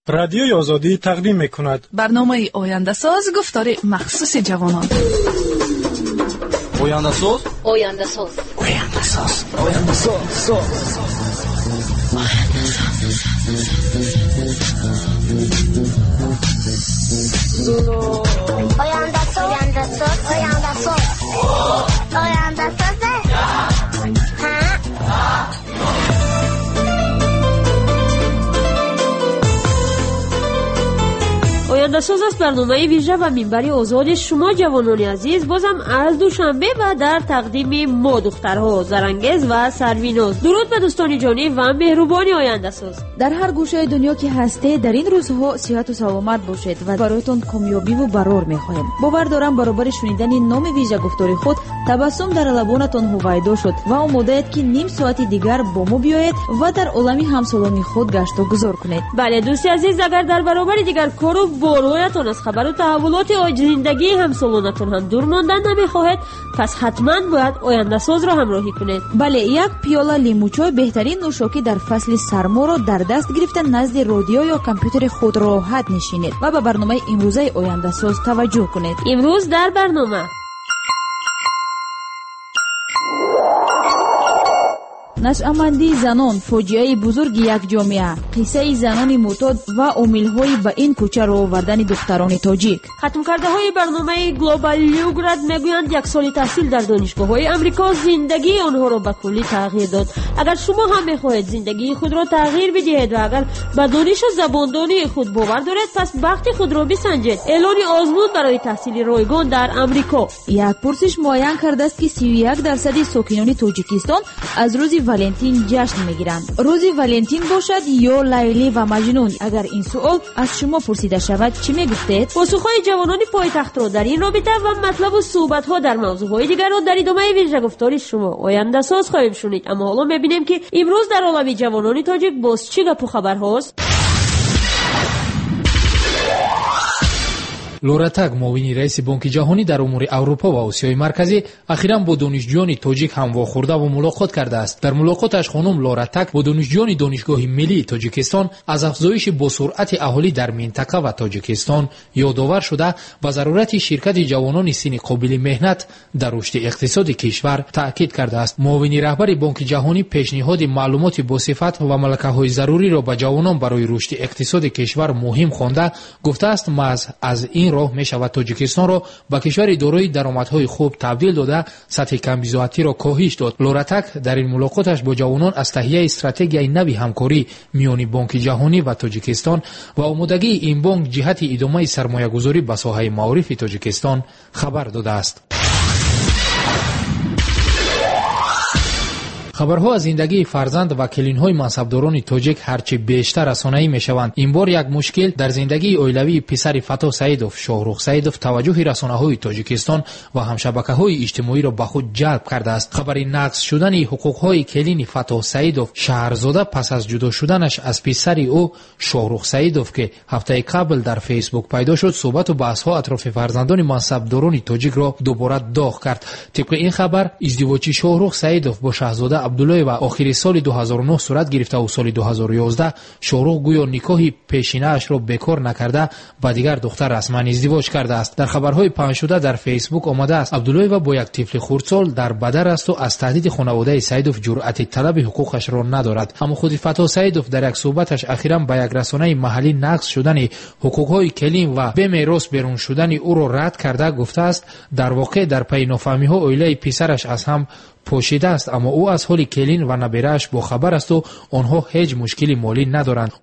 رادیوی آزادی تقدیم می‌کند برنامه آینده ساز گفتار مخصوص جوانان. آینده ساز آینده ساز آینده ساز آینده ساز آینده ساز آینده ساز آینده ساز آینده ساز آینده ساز است برنامه ویژه و منبری آزاد شما جوانان عزیز. بازم از دوشنبه و در تقدیم ما دخترها زرانگیز و سرویناز. درود به دوستان جانی و مهربانی آینده ساز. در هر گوشه دنیا که هستید در این روزها صحت و سلامت باشید و برایتون کامیابی و برار می‌خواهیم. باور دارم برابر شنیدن نام ویژه گفتار خود تبسم در لبانتون هویدا شد و امیدوارید که نیم ساعت دیگر با ما بیایید و در عالمی همسالان خود گشت و گذار کنید. بله دوستی عزیز، اگر در برابر دیگر کار و بارایتون از خبر و تحولات زندگی همسالانتون هم دور ماندن نمیخواهید، پس حتما باید آینده ساز را همراهی کنید. بله، یک پیاله لیمو چای بهترین نوشاکی در فصل سرما را در دست گرفته نزد رادیو یا کامپیوتر خود راحت نشینید و به برنامه امروزه آینده ساز توجه کنید. امروز در برنامه نشأه‌مندی زنان، فاجعه بزرگ یک جامعه، قصه زنان معتاد و عامل‌های به این کوچه راه آوردن دختران تاجیک. ختم کرده های برنامه گلوبال یوگراد میگویند یک سال تحصیل در دانشگاه‌های آمریکا زندگی آنها را به کلی تغییر داد. اگر شما هم می‌خواهید زندگی خود را تغییر بدهید و اگر به دانش و زباندانی خود باور دارید، پس وقت خود را بسنجید. اعلان آزمون برای تحصیل رایگان در آمریکا. یک پرسش معین کرده است که 31% ساکنان تاجیکستان از روز ولنتین جشن میگیرند. روز ولنتین باشد یا لیلی و مجنون؟ اگر این سوال از شما پرسیده شود چی میگفتید؟ پاسخهای جوانان پایتخت را در این رابطه و مطلب و صحبت‌ها در موضوعهای دیگر را در ادامه ویژه گفتار شما آینده ساز خواهیم شنید. اما حالا می‌بینیم که امروز در عالم جوانان تاجیک باز چه گپ و خبر هاست. لورا تاگ معاون رئیس بانک جهانی در امور اروپا و آسیای مرکزی اخیراً با دانشجویان تاجیک هم واخورده و ملاقات کرده است. در ملاقاتش خانم لورا تاگ با دانشجویان دانشگاه ملی تاجیکستان از افزایش با سرعت اهالی در منطقه و تاجیکستان یادآور شده و ضرورت شرکت جوانان سن قابل مهنت در رشد اقتصادی کشور تاکید کرده است. معاون رهبر بانک جهانی پیشنهاد معلومات با صفت و ملکه‌های ضروری را به جوانان برای رشد اقتصادی کشور مهم خوانده گفته است محض از این راه می شود تاجیکستان را به کشوری دارای درآمدهای خوب تبدیل داده سطح کمبیزاتی را کاهش داد. لورا تاگ در این ملاقاتش با جوانان از تهیه استراتژی نوی همکاری میان بانک جهانی و تاجیکستان و آمادگی این بانک جهت ادامه سرمایه‌گذاری به ساحه معارف تاجیکستان خبر داده است. خبرها از زندگی فرزند و کلین‌های منصبداران تاجیک هرچه بیشتر رسانه‌ای می‌شوند. این بار یک مشکل در زندگی اویلوی پسر فتا سعیدوف شاهرخ سعیدوف توجه رسانه‌های تاجیکستان و همشبکه‌های اجتماعی را به خود جلب کرده است. خبر نقض شدن حقوق‌های کلین فتا سعیدوف شهرزاده پس از جدا شدنش از پسر او شاهرخ سعیدوف که هفته قبل در فیسبوک پیدا شد، صحبت و بحث‌ها اطراف فرزندان منصبداران تاجیک را دوباره داغ کرد. طبق این خبر ازدواج شاهرخ سعیدوف با شاهزاده عبدالله و آخر سال 2009 صورت گرفته و سال 2011 شاهرخ گویا نکاح پیشینه اش را بکار نکرده با دیگر دختر رسما ازدواج کرده است. در خبرهای پخش شده در فیسبوک آمده است عبدالله و با یک طفل خردسال در بدر است و از تهدید خانواده سعیدوف جرأت طلب حقوقش را ندارد. اما خود فتا سعیدوف در یک صحبتش اخیراً با یک رسانه محلی نقض شدن حقوق‌های کلین و به میراث بیرون شدن او را رد کرده گفته است در واقع در پی نافهمی‌ها اویله پسرش از هم پوشیده است، اما او از حال کلین و نبیره‌اش با خبر است و آنها هیچ مشکلی مالی ندارند.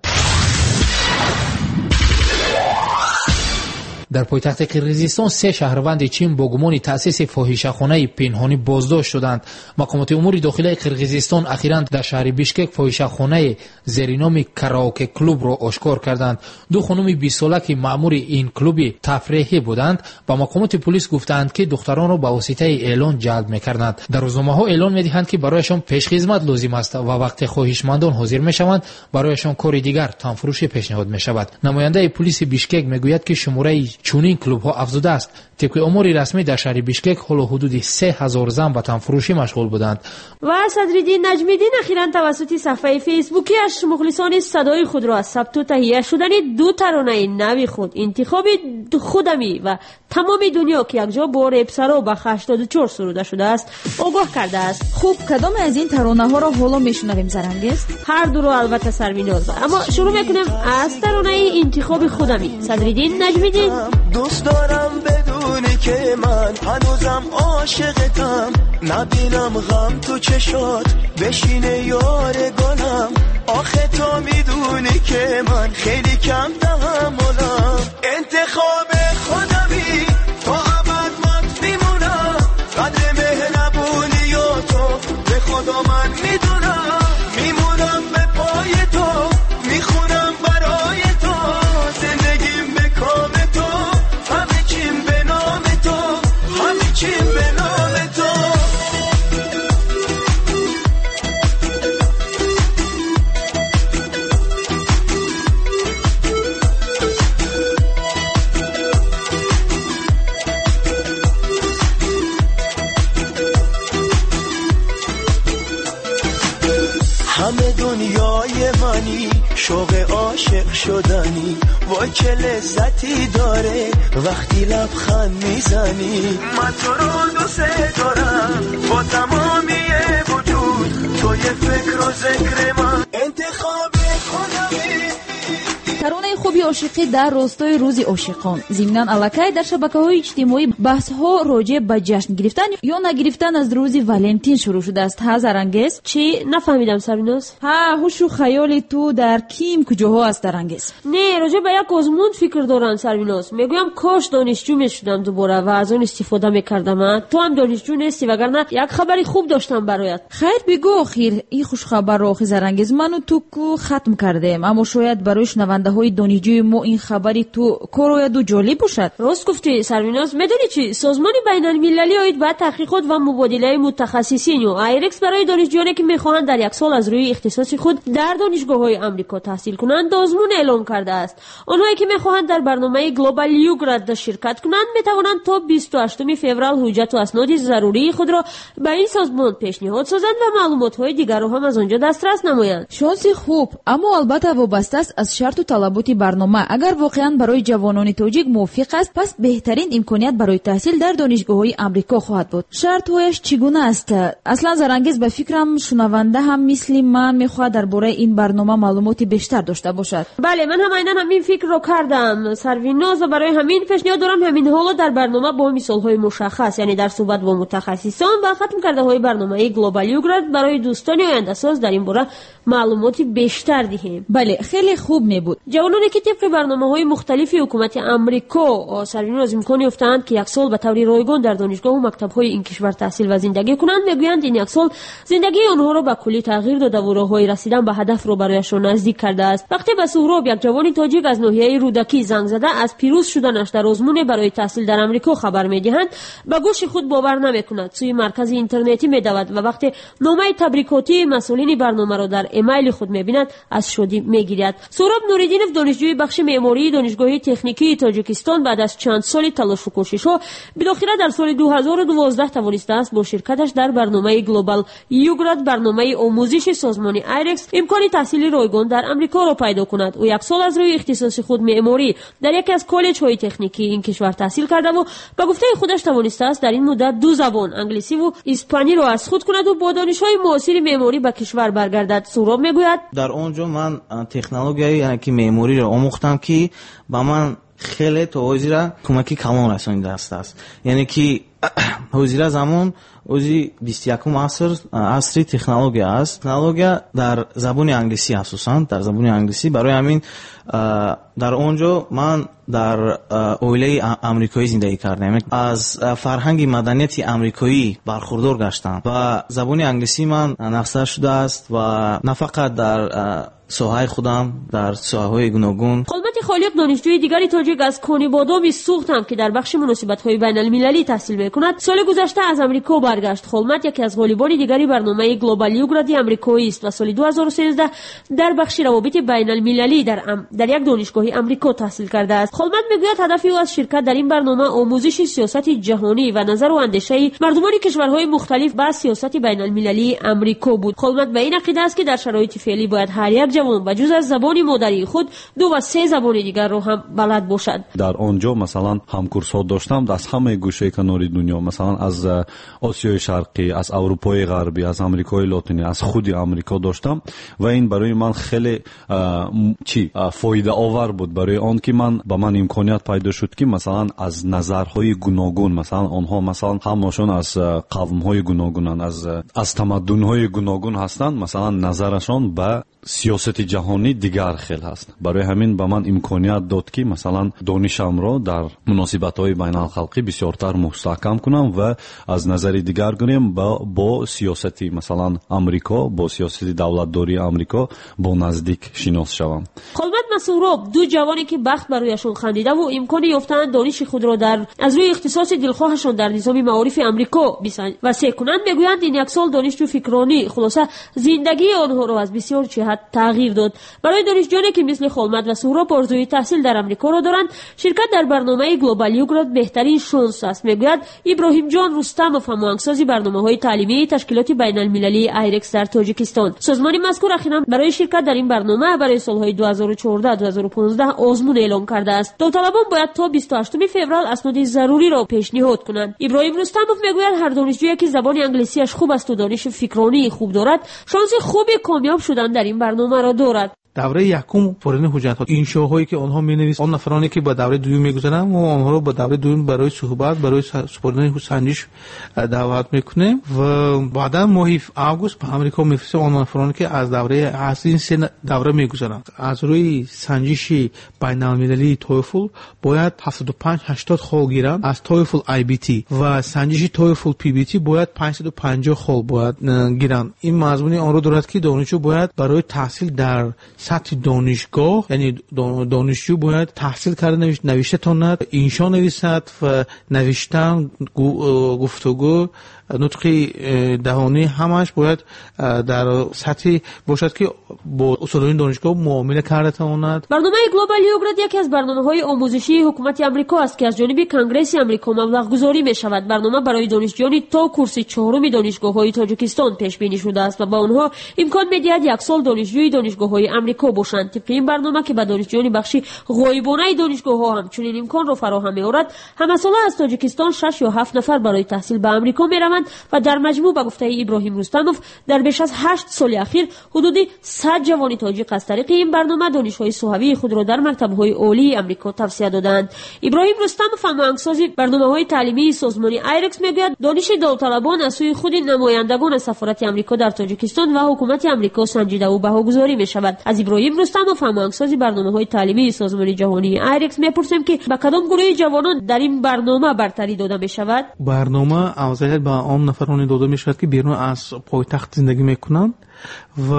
در پایتخت قرقیزستان 3 شهروند چین با گمان تأسیس فاحشه‌خانه پنهانی بازداشت شدند. مقامات امور داخلی قرقیزستان اخیراً در شهر بیشکک فاحشه‌خانه زیر نام کاراوکه کلوب را آشکار کردند. 2 خانم 20 ساله که مأمور این کلوب تفریحی بودند با مقامات پلیس گفتند که دختران را به واسطه اعلان جلب می‌کردند. در روزنامه‌ها اعلان می‌دهند که برایشان پیشخدمت لازم است و وقتی خواهشمندان حاضر می‌شوند برایشان کار دیگر تنفروشی پیشنهاد می‌شود. نماینده پلیس بیشکک میگوید که شماره چونین کلوب‌ها افزوده است. طبق امور رسمی در شهر بیشکک حول حدود 3000 زن به تنفروشی مشغول بودند. و صدرالدین نجمیدین اخیراً توسط صفحه فیسبوکیش مخلصان صدای خود را از ثبت و تهیه شدن 2 ترانه نوی خود انتخاب خودمی و تمام دنیا که یکجا با رپسرا با 84 سروده شده است آگاه کرده است. خوب کدام از این ترانه ها را حالا میشنویم زرنگیز؟ هر دو رو البته سربیناز، اما شروع میکنیم از ترانه انتخاب خودمی. صدرالدین نجمیدین. دوست دارم بدونی که من هنوزم عاشقتم، نبینم غم تو چشات بشینه یار گلم، آخه تو میدونی که من خیلی کم تحملم، انتخاب خودمی تا ابد مات میمونم، قدر مهربونی و تو به خدا من میدونم، میمونم به پای تو، میخونم برای تو، زندگیم به کام تو، همه چیم به نام تو، همه چیم به نام تو. همه دنیای منی، شوق عاشق شدنی، وای چه لذتی داره وقتی لبخند میزنی، من تو رو دوست دارم با تمامی وجود، توی فکر و ذکر من، انتخاب خودمی. ترانه خوبی عاشقی در راستای روز عاشقان. ضمناً الکای در شبکه‌های اجتماعی بحث‌ها راجع به جشن گرفتن یا نگرفتن از روز ولنتین شروع شده است. ها زرنگیز؟ چی نفهمیدم سربیناز؟ ها هوش و خیال تو در کیم کجاها است زرنگیز؟ نه، راجع به یک آزمون فکر دارن سربیناز. میگویم کاش دانشجو میشدم دوباره و از اون استفاده میکردم. تو هم دانشجو نیستی وگرنه یک خبری خوب داشتم برایت. خیر بگو آخر این خوش خبر رو زرنگیز من و تو کو ختم کردیم، اما شاید برای شنونده های دانشجوی ما این خبری تو کاروید و جالب باشد. راست گفتی سربیناز. میدونی چی؟ سازمان بین‌المللی اوید با تحقیقات و مبادله متخصصین و آیرکس برای دانشجویانی که میخواهند در یک سال از روی اختصاص خود در دانشگاه‌های آمریکا تحصیل کنند آزمون اعلام کرده است. آنهایی که میخواهند در برنامه گلوبال یوگراد شرکت کنند میتوانند تا 28 فوریه حجت و اسناد ضروری خود را به این سازمان پیشنهاد سازند و معلومات‌های دیگر را هم از آنجا دسترس نمایند. شانس خوب، اما البته وابسته است از شرط و طلبات برنامه. اگر واقعا برای جوانان تاجیک موافق است پس بهترین امکانیت برای تحصیل در دانشگاه‌های آمریکا خواهد بود. شرط‌هایش چگونه است؟ اصلا زرنگیز به فکرم شنونده هم مثل من می‌خواد درباره این برنامه معلوماتی بیشتر داشته باشد. بله، من هم عیناً همین فکر رو کردم سرویناز و برای همین پیشنهاد دارم همین حالا در برنامه با مثال‌های مشخص، یعنی در صحبت با متخصصان و ختم کرده‌های برنامه گلوبال یوگراد برای دوستان آینده‌ساز در این باره معلوماتی بیشتر دهیم. بله، خیلی خوب می‌بود. جوانانی که طبق برنامه‌های مختلف حکومت آمریکا سربیناز امکان یافتند که یک سال به طور رایگان در دانشگاه و مکتب‌های این کشور تحصیل و زندگی کنند، میگویند این یک سال زندگی آنها را به کلی تغییر داده و راه‌های رسیدن به هدف را برایشان نزدیک کرده است. وقتی به سهراب، یک جوان تاجیک از ناحیه رودکی زنگ زده از پیروز شدنش در آزمون برای تحصیل در آمریکا خبر می‌دهند، به گوش خود باور نمی‌کند. سوی مرکز اینترنتی می‌دود و وقتی نامه تبریکاتی مسئولین برنامه را در ایمیل خود می‌بیند از شادی می‌گیرد. سهراب نوریدینov دانشجوی بخش معماری دانشگاه تکنیکی تاجیکستان بعد از چند سال تلاش و کوشش‌ها بالاخره در سال 2012 توانسته است با شرکتش در برنامه گلوبال یوگراد، برنامه آموزش سازمان آیرکس، امکان تحصیلی رایگان در آمریکا را پیدا کند. او یک سال از روی اختصاص خود معماری در یکی از کالج‌های تکنیکی این کشور تحصیل کرده و به گفته خودش توانسته است در این مدت 2 زبان، انگلیسی و اسپانیایی را از خود کند و با دانش‌های معاصر معماری به کشور برگردد. سهراب میگوید در اونجا من تکنولوژی یعنی که معماری را آموختم که با من خیلی تو وزیره کمکی کلان رسانیده است. یعنی که وزیره زمان اوزی 21 عصر تکنولوژی است. تکنولوژی در زبان انگلیسی اساساً در زبان انگلیسی، برای همین در اونجا من در اویله آمریکایی زندگی کردم. از فرهنگ مدنیت آمریکایی برخوردار گشتم و زبان انگلیسی من نفسر شده است و نه فقط در ساحه خودم، در ساحه‌های گوناگون. قلبت خالق دانشجوی دیگری تاجیک از کنی بادامی سوخت هم که در بخش مناسبت‌های بین‌المللی تحصیل می‌کند، سال گذشته از آمریکا برگشت برگشت. خلمت یکی از غالیبان دیگری برنامه گلوبال یوگراد آمریکایی است و سال 2013 در بخش روابط بین المللی در یک دانشگاه آمریکا تحصیل کرده است. خلمت میگوید هدف او از شرکت در این برنامه آموزش سیاست جهانی و نظر و اندیشه مردمان کشورهای مختلف با سیاست بین المللی آمریکا بود. خلمت به این عقیده است که در شرایط فعلی باید هر یک جوان به جز از زبان مادری خود 2 و 3 زبان دیگر را هم بلد باشد. در آنجا مثلا همکورس‌ها داشتم از همه گوشه کناری دنیا، مثلا از آسیای شرقی، از اروپای غربی، از آمریکای لاتینی، از خود آمریکا داشتم و این برای من خیلی فایده آور بود، برای آن که به من امکانیت پیدا شد که مثلا از نظرهای گوناگون، مثلا آنها مثلا همشون از قوم‌های گوناگونن، از تمدن‌های گوناگون هستند، مثلا نظرشون به سیاست جهانی دیگر خیلی هست. برای همین به من امکانیت داد که مثلا دانشم را در مناسبت‌های بین الخلقی بسیارتر مستحکم کنم و از نظر دیگر گریم با سیاست مثلا آمریکا، با سیاست دولتداری آمریکا با نزدیک شناس شوم. خلمت مسوراب 2 جوانی که بخت برایشان خندیده و امکان یافتن دانش خود را از روی اختصاص دلخواهشان در نظام معارف آمریکا وسیع کنند میگویند این یک سال دانشجو فکرانی خلاصه زندگی آنها را از بسیار جهت تغییر داد. برای دانشجویانی که مثل خلمت و سهراب آرزوی تحصیل در آمریکا را دارند، شرکت در برنامه گلوبال یوگراد بهترین شانس است. میگوید ابراهیم جان رستموف، هماهنگساز برنامه‌های تعلیمی تشکیلات بین المللی آیرکس در تاجیکستان. سازمان مذکور اخیراً برای شرکت در این برنامه برای سالهای 2014-2015 آزمون اعلام کرده است. داوطلبان باید تا 28 فوریه اسناد ضروری را پیشنهاد کنند. ابراهیم رستموف میگوید هر دانشجویی که زبان انگلیسیش خوب است و دانش فکرانی خوب دارد، شانس خوبی کامیاب شدن در این برنامه را دارد. دوره یکم پرین حجت این شوهایی که آنها مینویسند، آن نفرانی که با دوره دوم میگذرند و آنها رو با دوره دوم برای صحبت، برای سپردن سنجش دعوت میکنیم و بعدا ماه آگوست به آمریکا میفرستیم آن نفرانی که از دوره اصلی سه دوره میگذرند. از روی سنجش بین المللی تویفل باید 75-80 خال گیرند، از تویفل آی بی تی و سنجش تویفل پی بی تی باید 550 خال باید گیرند. این مضمون آن رو دارد که دانشجو باید برای تحصیل در سطح دانشگاه، یعنی دانشجو باید تحصیل کرده نوشته تاند، انشا نویسد و نوشتن، گفتگو، نطق دهانی همش باید در سطحی باشد که با استادان دانشگاه معامله کرده تواند. برنامه گلوبال یوگراد یکی از برنامه‌های آموزشی حکومت آمریکا است که از جانب کنگره آمریکا مبلغ گذاری می شود. برنامه برای دانشجویان تا کورس 4 دانشگاه‌های تاجیکستان پیش بینی شده است و با آنها امکان می‌دهد 1 سال دانشجوی دانشگاه‌های آمریکا باشند. طبق این برنامه که به دانشجویان بخشی غایبانه دانشگاه‌ها همچنین امکان را فراهم می‌آورد، همساله از تاجیکستان 6 یا 7 نفر برای تحصیل به آمریکا می‌روند و در مجموع به گفته ابراهیم رستموف در بیش از 8 سال اخیر حدود 100 جوان تاجیک از طریق این برنامه دانش‌های صحوی خود را در مکتب‌های عالی آمریکا توسعه دادند. ابراهیم رستموف، هماهنگساز برنامه‌های تعلیمی سازمان آیرکس، میگوید دانش داوطلبان از سوی خود نمایندگان سفارت آمریکا در تاجیکستان و حکومت آمریکا سنجیده و بهاگذاری می‌شود. از ابراهیم رستموف، هماهنگساز برنامه‌های تعلیمی سازمان جهانی آیرکس، می‌پرسیم که به کدام گروه جوانان در این برنامه برتری داده می‌شود. برنامه اوزایت به عام نفرانی داده می‌شود که بیرون از پایتخت زندگی می‌کنند و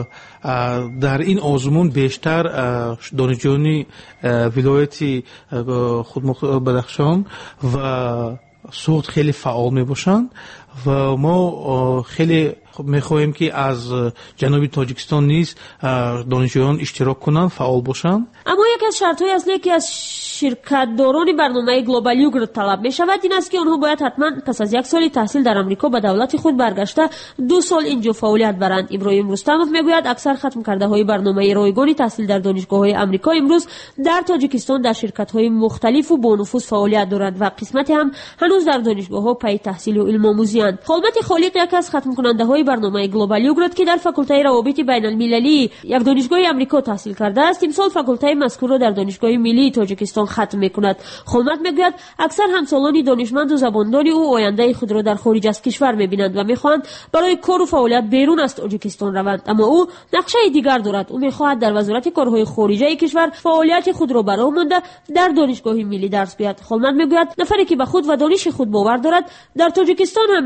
در این آزمون بیشتر دانشجویان ولایت خودمختار بدخشان و سوخت خیلی فعال میباشند و ما خیلی میخواهیم که از جنوب تاجیکستان نیز دانشجویان اشتراک کنند، فعال باشند. اما یک از شرط‌های اصلی که از شرکت داران برنامه گلوبال یوگراد طلب می‌شود این است که آنها باید حتما پس از 1 سال تحصیل در آمریکا به دولت خود برگشته 2 سال اینجا فعالیت برند. ابراهیم رستموف میگوید اکثر ختم کرده‌های برنامه رایگان تحصیل در دانشگاه‌های آمریکا امروز در تاجیکستان در شرکت‌های مختلف و با نفوذ فعالیت دارند و قسمتی هم هنوز در دانشگاه‌ها پی تحصیل و علم آموزی‌اند. خالد خالق یک از ختم کننده‌های برنامه گلوبال یوگراد که در فاکولته روابط بین المللی یک دانشگاه آمریکا تحصیل کرده است، امسال فاکولته مذکور را در دانشگاه ملی تاجیکستان ختم می‌کند. خالد میگوید اکثر همسالان دانشمند و زباندار او آینده خود را در خارج از کشور می‌بینند و می‌خواهند برای کار و فعالیت بیرون از تاجیکستان روند، اما او نقشه دیگر دارد. او می‌خواهد در وزارت کارهای خارجه کشور فعالیت خود را براه مانده در دانشگاه ملی درس بیاورد. خالد میگوید نفری که به خود و دانش خود باور دارد در تاجیکستان هم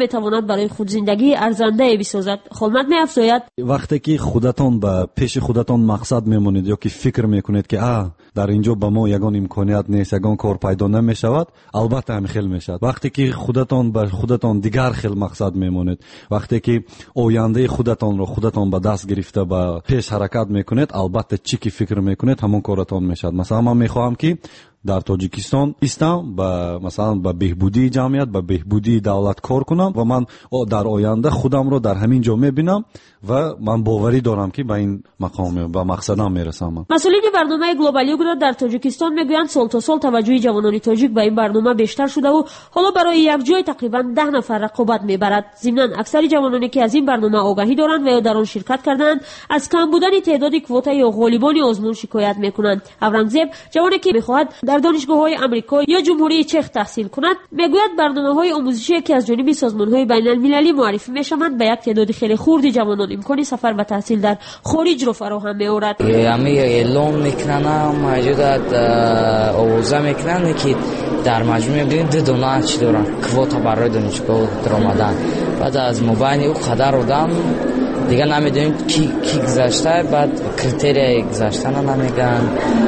میتواند برای خود زندگی ارزنده بسازد. خلمت می‌افزاید وقتی که خودتان به پیش خودتان مقصد میمونید یا که فکر میکنید که در اینجا به ما یگان امکانیت نیست، یگان کار پیدا نمیشود، البته همین خیلی میشد. وقتی که خودتان به خودتان دیگر خیلی مقصد میمونید، وقتی که آینده خودتان رو خودتان به دست گرفته به پیش حرکت میکنید، البته چی که فکر میکنید همون کارتان میشد. مثلا من میخواهم که در تاجیکستان استم مثلا به بهبودی جمعیت، به بهبودی دولت کار کنم و من در آینده خودم رو در همین جا میبینم و من باوری دارم که به این مقام و مقصدم میرسم. مسئولین برنامه گلوبال یوگراد در تاجیکستان میگویند سال تا سال توجه جوانان تاجیک به این برنامه بیشتر شده و حالا برای یک جای تقریبا 10 نفر رقابت میبرد. ضمن اکثر جوانانی که از این برنامه آگاهی دارند و یا در آن شرکت کردند از کم بودن تعداد کوتا یا غالبان آزمون شکایت میکنند. اورنگزیب جوانی که میخواهد در دانشگاه‌های آمریکا یا جمهوری چک تحصیل کند میگوید برنامه‌های آموزشی که از جانب سازمان‌های بین‌المللی معرفی میشوند به یک تعداد خیلی خردی جوانان امکان سفر و تحصیل در خارج را فراهم می‌آورد. همه اعلام میکنن موجودات آوازه میکنن که در مجموع ببینید 2 دونه چی دارن کوتا برای دانشگاه در آمدن. بعد از مبانی او قدر آدم دیگه نمیدونیم کی گذشته، بعد کریتریای گذشتن نمیگن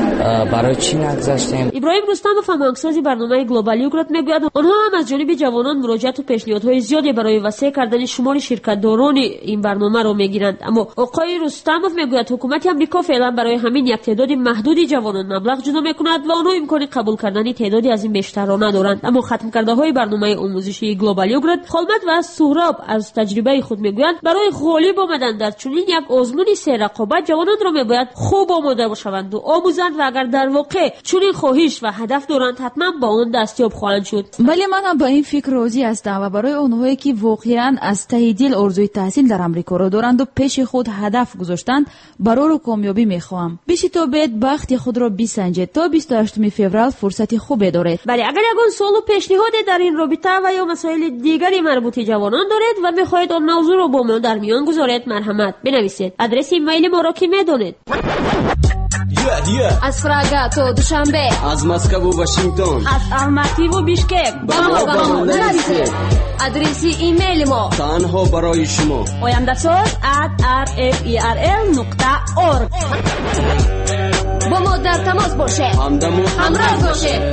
برای چی نگذشتیم. ابراهیم رستمов هماهنگساز برنامه گلوبال یوگراد میگوید آنها هم از جانب جوانان مراجعت و پیشنهادهای زیادی برای وسیع کردن شمار شرکت‌داران این برنامه را میگیرند، اما آقای رستمov میگوید حکومت آمریکا فعلا برای همین یک تعداد محدودی جوانان مبلغ جدا میکند و آنها امکان قبول کردن تعدادی از این بیشتر را ندارند. اما ختم کرده های برنامه آموزشی گلوبال یوگراد خلمت و سهراب از تجربه خود میگویند برای غالب آمدن در چنین یک آزمون سه رقابت جوانان را میباید خوب آماده باشند و آموزند و اگر در واقع چنین خواهش و هدف دارند حتما با آن دستیاب خواهند شد. ولی من هم با این فکر راضی هستم و برای اونهایی که واقعا از ته دل آرزوی تحصیل در آمریکا را دارند و پیش خود هدف گذاشتند برای کامیابی میخواهم. بیشی تا بید بخت خود را بسنجید تا 28 فوریه فرصت خوبی دارید. بله اگر یگان سوال و پیشنهادی در این رابطه و یا مسائل دیگری مربوط جوانان دارید و میخواهید آن موضوع را با ما در میان گذارید مرحمت بنویسید. آدرس ایمیل ما را که میدونید. از پراگا تا دوشنبه، از مسکو و واشنگتن، از الماتی و بیشکک با ما بنویسید. آدرس ایمیل ما تنها برای شما oyandasaz@rferl.org. با ما در تماس باشه، همراه باشه.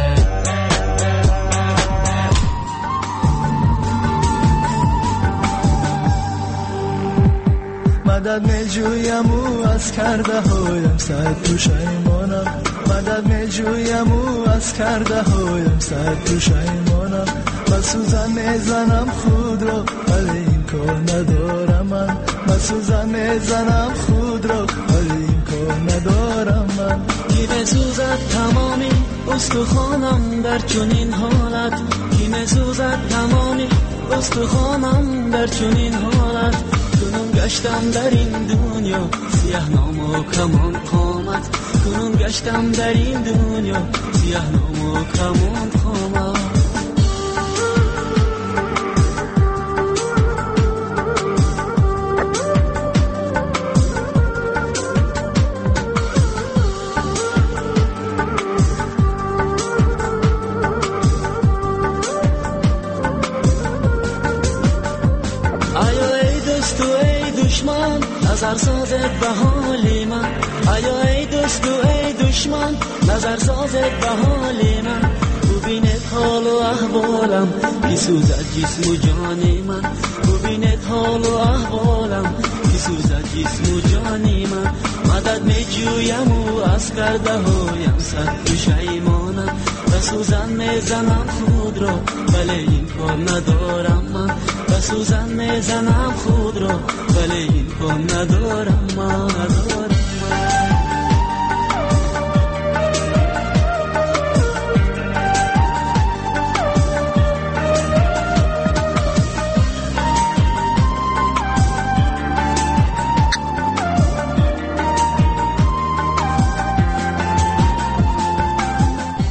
مدد میجویم او از کرده هایم صد پشیمانم، مدد میجویم او از کرده هایم صد پشیمانم، مسوزن میزنم خود را ولی این کار ندارم من، مسوزن میزنم خود را ولی این کار ندارم من. کی میسوزد تمامی استخوانم در چنین حالت، کی میسوزد تمامی استخوانم در چنین حالت، کنون گشتم در این دنیا سیاه نام و کمان قامت، کنون گشتم در این دنیا سیاه نام و کمان قامت. نظر سازد به حال من، آیا ای دوست و ای دشمن نظر سازد به حال من، ببینید حال و احوالم که سوزد جسم و جان من، ببینید حال و احوالم که سوزد جسم و جان من. مدد می جویم و از کرده هایم صد پشیمانم، و سوزن می زنم خود را ولی این کار ندارم من، و سوزن می زنم خود را ولی این کار ندارم من.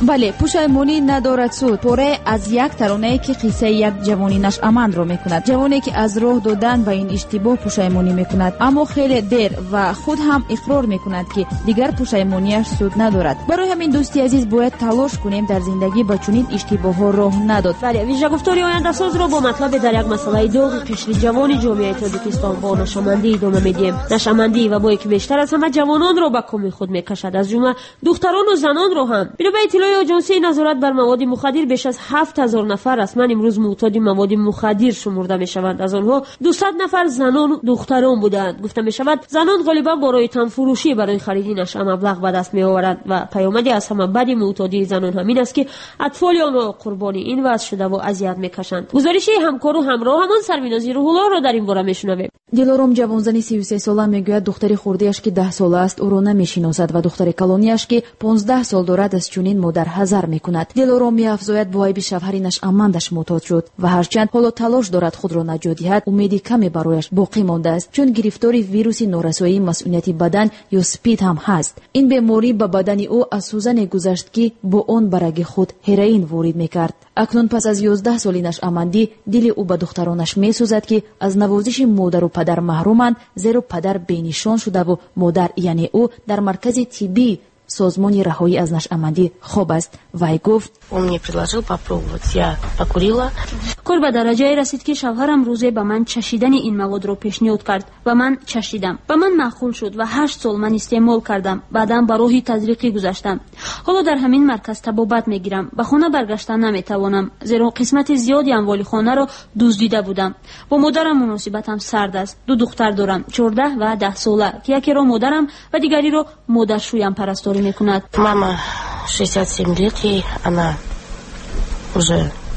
бале, пушаймонӣ надорад суд. поре аз як таронае ки қиссаи як ҷавони нашъамандро мекунад. ҷавоне ки аз роҳ додан ба ин иштибоҳ пушаймонӣ мекунад, аммо хеле дер ва худ ҳам иқрор мекунад ки дигар пушаймонияш суд надорад. барои ҳамин дӯсти азиз бояд талош кунем дар зиндагӣ ба чунин иштибоҳҳо роҳ надод. бале, вижагуфтори ояндасозро бо матлабе дар як масъалаи доғи қишри ҷавони ҷомеаи тоҷикистон бо нашъамандӣ идома медиҳем. нашъамандӣ вабое ки бештар аз ҳама ҷавононро ба куми худ мекашад, аз ҷумла духтарону занонро ҳам. бинобар иттилои оҷонсии назорат бар маводи мухаддир беш аз 7000 нафар расман имрӯз муътоди маводи мухаддир шумурда мешаванд. аз онҳо 200 нафар занону духтарон буданд. гуфта мешавад занон ғолибан борои танфурӯшӣ барои хариди нашъа маблағ ба даст меоваранд ва паёмади аз ҳама бади муътодии занон ҳамин аст ки атфоли онро қурбони ин вазъ шудаву азият мекашанд. гузориши ҳамкору ҳамроҳамон Сарвинози Рӯҳуллоҳро дар ин бора мешунавем. дилором ҷавонзани 33 сола мегӯяд духтари хурдиаш ки 10 сола аст ӯро намешиносад ва духтари калонияш ки 15 сол дорад аз чунин модар ҳазар мекунад. дилором меафзояд бо айби шавҳари нашъамандаш муътод шуд ва ҳарчанд ҳоло талош дорад худро наҷот диҳад, умеди каме барояш боқӣ мондааст, чун гирифтори вируси норасоии масъулияти бадан ё спид ҳам ҳаст. ин беморӣ ба бадани ӯ аз сӯзане гузашт ки бо он ба раги худ ҳероин ворид мекард. акнун пас аз 11 соли нашъамандӣ дили ӯ ба духтаронаш месӯзад ки аз навозиши модару падар маҳруманд, зеро падар бенишон шудаву модар яъне ӯ дар маркази тиббии созмони раҳоӣ аз нашъамандӣ хоб аст. вай гуфт: он мне предложил попробовать. Я покурила. кор ба дараҷае расид ки шавҳарам рӯзе ба ман чашидани ин маводро пешниҳод кард ва ман чашидам. ба ман маъқул шуд ва 8 сол ман истеъмол кардам. баъдан ба роҳи тазриқӣ гузаштам. ҳоло дар ҳамин марказ табобат мегирам. ба хона баргаштан наметавонам, зеро қисмати зиёди амволи хонаро дуздида будам. бо модарам муносибатам сард аст. 2 духтар дорам, 14 ва 10 сола, ки якеро модарам ва дигариро модаршӯям парасторӣ мекунад. Мама 67 лет ей, она уже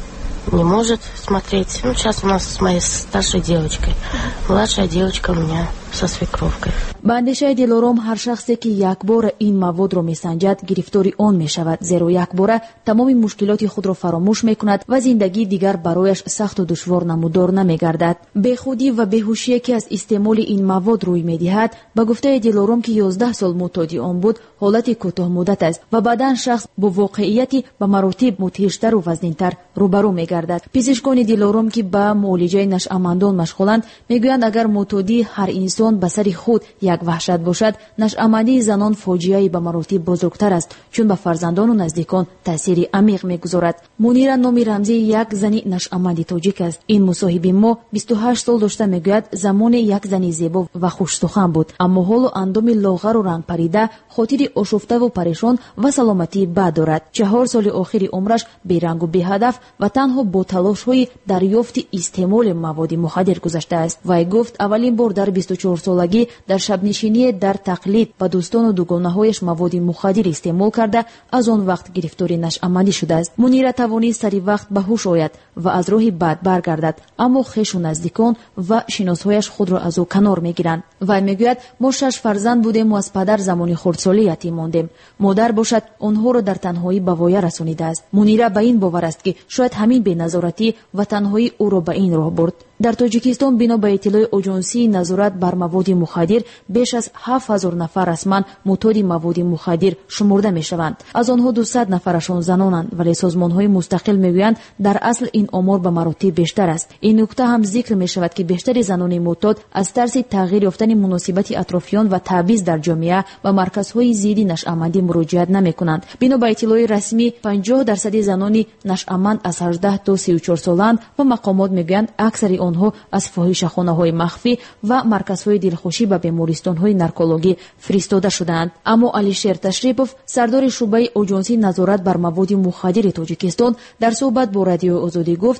не может смотреть. Ну, сейчас у нас с моей старшей девочкой. Младшая девочка у меня со свекровкой. ба андешаи дилором ҳар шахсе ки якбора ин маводро месанҷад гирифтори он мешавад, зеро якбора тамоми мушкилоти худро фаромӯш мекунад ва зиндагӣ дигар барояш сахту душвор намудор намегардад. бехудӣ ва беҳушие ки аз истеъмоли ин мавод рӯй медиҳад, ба гуфтаи дилором ки 11 сол муътоди он буд, ҳолати кӯтоҳмуддат аст ва баъдан шахс бо воқеияти ба маротиб мудҳиштару вазнинтар рӯбарӯ мегардад. пизишкони дилором ки ба муолиҷаи нашъамандон машғуланд мегӯянд агар муътодии ҳар инсон ба сари худ як ваҳшат бошад, нашъамандии занон фоҷиаи ба маротиб бузургтар аст, чун ба фарзандону наздикон таъсири амиқ мегузорад. мунира номи рамзии як зани нашъаманди тоҷик аст. ин мусоҳиби мо 28 сол дошта мегӯяд замоне як зани зебо ва хушсухан буд, аммо ҳоло андоми лоғару рангпарида, хотири ошуфтаву парешон ва саломатии бад дорад. 4 соли охири умраш берангу беҳадаф ва танҳо бо талошҳои дарёфти истеъмоли маводи мухаддир гузаштааст. вай гуфт аввалин бор дар 24 солагӣ дар шабнишиние дар тақлид ба дӯстону дугонаҳояш маводи мухаддир истеъмол карда аз он вақт гирифтори нашъамандӣ шудааст. мунира тавонист сари вақт ба ҳуш ояд ва аз роҳи бад баргардад, аммо хешу наздикон ва шиносҳояш худро аз ӯ канор мегиранд. вай мегӯяд: мо 6 фарзанд будему аз падар замони хурдсолӣ ятим мондем. модар бошад онҳоро дар танҳоӣ ба воя расонидааст. мунира ба ин бовар аст ки шояд ҳамин беназоратӣ ва танҳоӣ ӯро ба ин роҳ бурд. дар тоҷикистон бино ба иттилои оҷонсии назорат бар маводи мухаддир беш аз 7000 нафар расман муътоди маводи мухаддир шумурда мешаванд. аз онҳо 200 нафарашон занонанд, вале созмонҳои мустақил мегӯянд дар асл ин омор ба маротиб бештар аст. ин нукта ҳам зикр мешавад ки бештари занони муътод аз тарси тағйир ёфтани муносибати атрофиён ва таъвиз дар ҷомеа ба марказҳои зидди нашъамандӣ муроҷиат намекунанд. бино ба иттилои расмӣ 50% занони нашъаманд аз 18 то 34 соланд ва мақомот мегӯянд аксари онҳо аз фоҳишахонаҳои махфӣ ва марказҳои дилхушӣ ба бемористонҳои наркологӣ фиристода шудаанд. аммо алишер ташрипов, сардори шуъбаи оҷонсии назорат бар маводи мухаддири тоҷикистон, дар суҳбат бо радиои озодӣ гуфт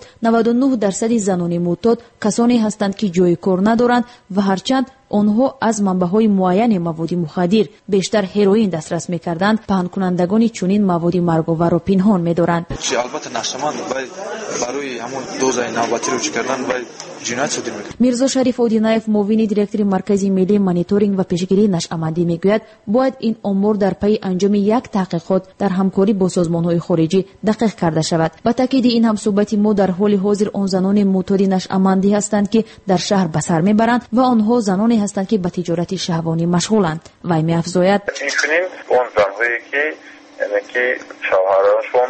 99% занони муътод касоне ҳастанд ки ҷои кор надоранд ва ҳарчанд онҳо аз манбаъҳои муайяни маводи мухаддир бештар ҳероин дастрас мекарданд, паҳнкунандагони чунин маводи марговарро пинҳон медоранд. албатта нашъаманд вай барои ҳамон дозаи навбатиро чӣ кардан вай ҷиноят содир мекард. мирзо шариф одинаев, муовини директори маркази миллии мониторинг ва пешгирии нашъамандӣ мегӯяд бояд ин омор дар пайи анҷоми як таҳқиқот дар ҳамкорӣ бо созмонҳои хориҷӣ дақиқ карда шавад. ба таъкиди ин ҳамсӯҳбати мо дар ҳоли ҳозир он занони муътоди нашъамандӣ ҳастанд ки дар шаҳр ба сар мебаранд ва онҳо заноне ҳастанд ки ба тиҷорати шаҳвонӣ машғуланд. вай меафзояд: инчунин он занҳое ки یعنی که شوهرانشون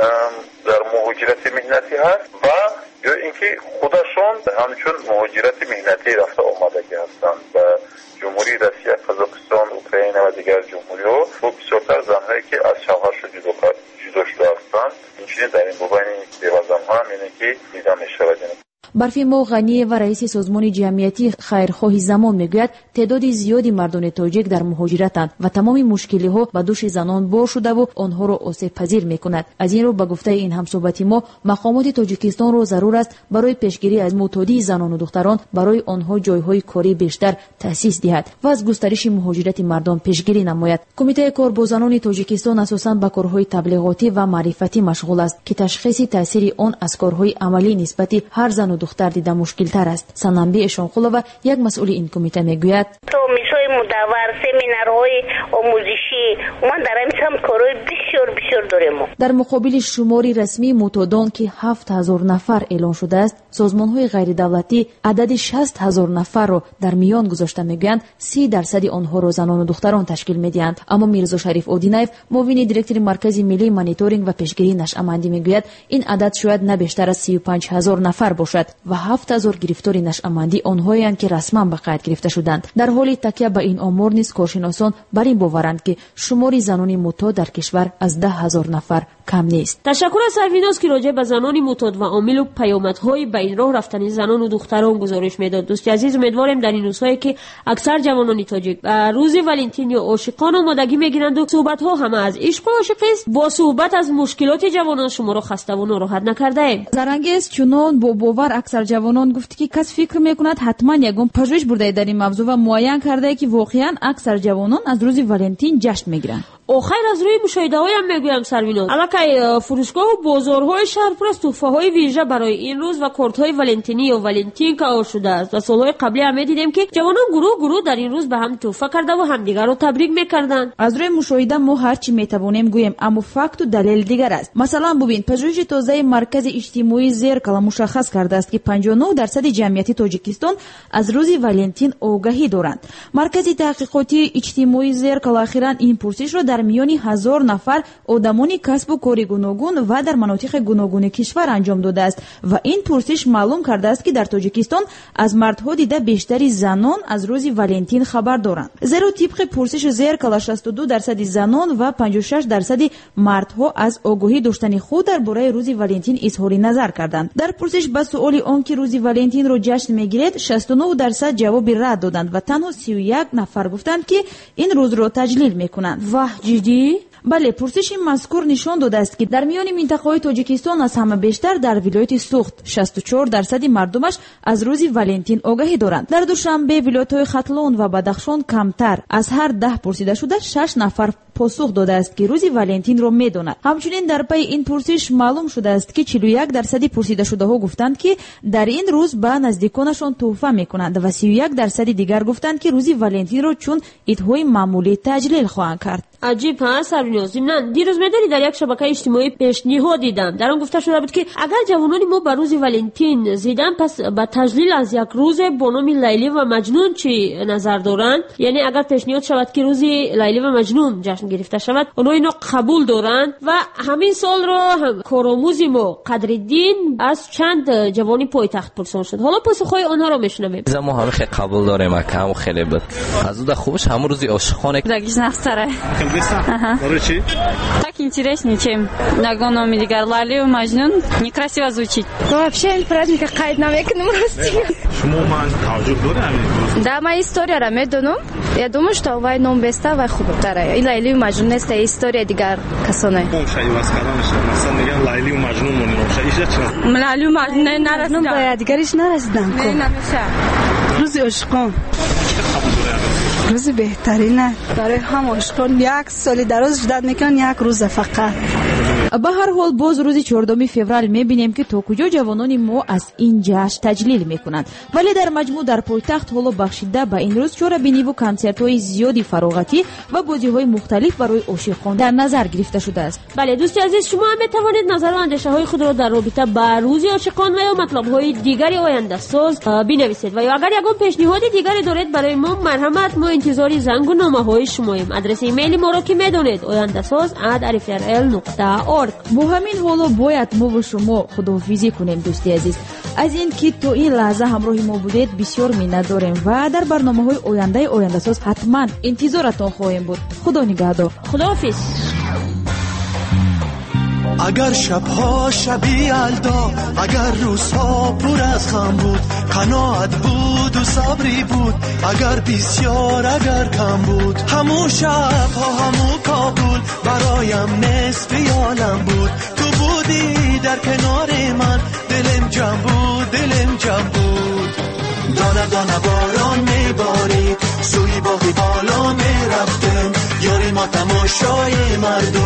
در مهاجرت مهنتی هست و یا اینکه خودشون همچون مهاجرت مهنتی رفته آمدگی هستند و جمهوری روسیه، قزاقستان، اوکراین و دیگر جمهوری‌ها و بسیارتر زنهایی که از شوهرشون جدا شده هستند. این در این بین بیوزن‌ها هم یعنی که دیده می‌شود. барфимо ғаниева раиси созмони ҷамъиятии хайрхоҳи замон мегӯяд теъдоди зиёди мардони тоҷик дар муҳоҷиратанд ва тамоми мушкилиҳо ба дӯши занон бор шудаву онҳоро осебпазир мекунад. аз ин рӯ ба гуфтаи ин ҳамсоҳбати мо мақомоти тоҷикистонро зарур аст барои пешгирӣ аз мӯътодии занону духтарон барои онҳо ҷойҳои корӣ бештар таъсис диҳад ва аз густариши муҳоҷирати мардон пешгирӣ намояд. кумитаи кор бо занони тоҷикистон асосан ба корҳои таблиғотӣ ва маърифатӣ машғул аст ки ташхиси таъсири он аз корҳои амалӣ нисбати ҳар зану духтар дида мушкилтар аст. санамби эшонқулова як масъули ин кумита мегӯяд: мисои мудаввар, семинарҳои омӯзишӣ ман дар амисам корҳои бисёр дорем. дар муқобили шумори расмии мӯътодон ки 7000 нафар эълон шудааст, созмонҳои ғайридавлатӣ адади 60000 нафарро дар миён гузошта мегӯянд 30% онҳоро занону духтарон ташкил медиҳанд. аммо мирзо шариф одинаев, муовини директори маркази миллии мониторинг ва пешгирии нашъамандӣ мегӯяд, ин адад шояд на бештар аз 35000 нафар бошад ва 7000 гирифтори нашъамандӣ онҳоеанд ки расман ба қайд гирифта шуданд. дар ҳоли такя ба ин омор низ коршиносон бар ин боваранд ки шумори занони мӯътод дар кишвар аз 10000 нафар кам нест. ташаккур аз сарфиноз ки роҷеъ ба занони мӯътод ва омилу паёмадҳои ба ин роҳ рафтани занону духтарон гузориш медод. дӯсти азиз, умедворем дар ин рӯзҳое ки аксар ҷавонони тоҷик ба рӯзи валентин ё ошиқон омодагӣ мегиранду суҳбатҳо ҳама аз ишқу ошиқист, бо суҳбат аз мушкилоти ҷавонон шуморо хаставу нороҳат накардаем. зарангез чунон бо бовар аксар ҷавонон гуфт ки кас фикр мекунад ҳатман ягон пажӯҳиш бурдае дар ин мавзӯъ ва муайян кардае ки воқеан аксар ҷавонон аз рӯзи валентин ҷашн мегиранд. охир аз рӯи мушоҳидаҳоям мегӯям сарвиноз, аллакай фурӯшгоҳу бозорҳои шаҳр пур аз тӯҳфаҳои вижа барои ин рӯз ва кортҳои валентинӣ ё валентинка ор шудааст. ва солҳои қаблӣ ҳам медидем ки ҷавонон гурӯҳ дар ин рӯз ба ҳам тӯҳфа кардаву ҳамдигарро табрик мекарданд. аз рӯи мушоҳида мо ҳарчи метавонем гӯем, аммо факту далел дигар аст. масалан бубин, пажӯҳиши тозаи маркази иҷтимоии зеркала мушаххас кардааст ки 59% ҷамъияти тоҷикистон аз рӯзи валентин огаҳӣ доранд. маркази таҳқиқотии иҷтимоии зеркала ахиран ин пурсишро дар миёни 1000 нафар одамони касбу кори гуногун ва дар манотиқи гуногуни кишвар анҷом додааст ва ин пурсиш маълум кардааст ки дар тоҷикистон аз мардҳо дида бештари занон аз рӯзи валентин хабар доранд. зеро тибқи пурсиши зеркала 62% занон ва 56% мардҳо аз огоҳӣ доштани худ дар бораи рӯзи валентин изҳори назар карданд. дар пурсиш ба суоли он ки рӯзи валентинро ҷашн мегиред, 69% ҷавоби рад доданд ва танҳо 31 нафар гуфтанд ки ин рӯзро таҷлил мекунанд. ваҳ ҷиддӣ? бале, пурсиши мазкур нишон додааст ки дар миёни минтақаҳои тоҷикистон аз ҳама бештар дар вилояти Суғд 64% мардумаш аз рӯзи валентин огаҳӣ доранд. дар душанбе вилоятҳои Хатлон ва Бадахшон камтар, аз ҳар 10 пурсидашуда 6 нафар посух додааст ки рӯзи валентинро медонад. ҳамчунин дар пайи ин пурсиш маълум шудааст ки 41% пурсидашудаҳо гуфтанд ки дар ин рӯз ба наздиконашон тӯҳфа мекунанд ва 31% дигар гуфтанд ки рӯзи валентинро чун идҳои маъмулӣ таҷлил хоҳанд кард. аҷиб ҳа сарвиноз. зимнан дирӯз медонӣ дар як шабакаи иҷтимоӣ пешниҳод дидам. дар он гуфта шуда буд ки агар ҷавонони мо ба рӯзи валентин зидан, пас ба таҷлил аз як рӯзе бо номи Лайли ва Маҷнун чӣ назар доранд? яъне агар пешниҳод шавад ки рӯзи Лайли ва Маҷнун ҷашн гирифта шавад, онҳо ино қабул доранд? ва ҳамин солро коромӯзи мо Қадриддин аз чанд ҷавони пойтахт пурсон шуд. ҳоло посухҳои онҳоро мешунавем. мо ҳамин хеле қабул дорем, акам хеле буд. азуда хубш ҳамун рӯзи ошиқоне. Ага. Так интереснее, чем на номер дигар Лайли и Маджнун. Некрасиво звучит. Вообще праздника кайд намекунем расти. Шумо ман тавҷуҳ дорам? Да, ма историяро медонам. Я думаю, что вай ном беста вай хубтара. И Лайли и Маджнун неста история дигар касоне. Помшай вас карамш. Масалан меган Лайли и Маджнун мониномша. Иша чӣ? Лайли и Маджнун нарасидам. Ба ядгариш нарасидам. Не, намеша. Рӯзи ошиқон. рӯзи беҳтарина барои ҳама ошиқон. як соли дароз ждат мекунанд, як рӯза фақат. ба ҳар ҳол боз рӯзи 4 феврал мебинем ки то куҷо ҷавонони мо аз ин ҷашн таҷлил мекунанд. вале дар маҷмӯъ дар пойтахт ҳоло бахшида ба ин рӯз чорабиниву консертҳои зиёди фароғатӣ ва бозиҳои мухталиф барои ошиқон дар назар гирифта шудааст. бале дӯсти азиз, шумо ҳам метавонед назару андешаҳои худро дар робита ба рӯзи ошиқон ва ё матлабҳои дигари ояндасоз бинависед ва ё агар ягон пешниҳоди дигаре доред барои мо, марҳамат, мо انتظاری زنگ و نامه های شماییم. آدرس ایمیل ما را که میدونید oyandasaz@rfrl.org. با همین حالا باید ما و شما خداحافظی کنیم دوستی عزیز. از این که تو این لحظه همراه ما بودید بسیار منت داریم و در برنامه‌های آینده oyandasaz حتما انتظارتان خواهیم بود. خدا نگهدار. خداحافظ. اگر شبها شبی یلدا، اگر روزها پر از غم بود، قناعت بود و صبری بود، اگر بسیار اگر کم بود، همون شبها همون کابل برایم نصف عالم بود. تو بودی در کنار من، دلم جمع بود، دلم جمع بود. دانه دانه باران میبارید، سوی باغی بالا میرفتم، یاری ما تماشای مردم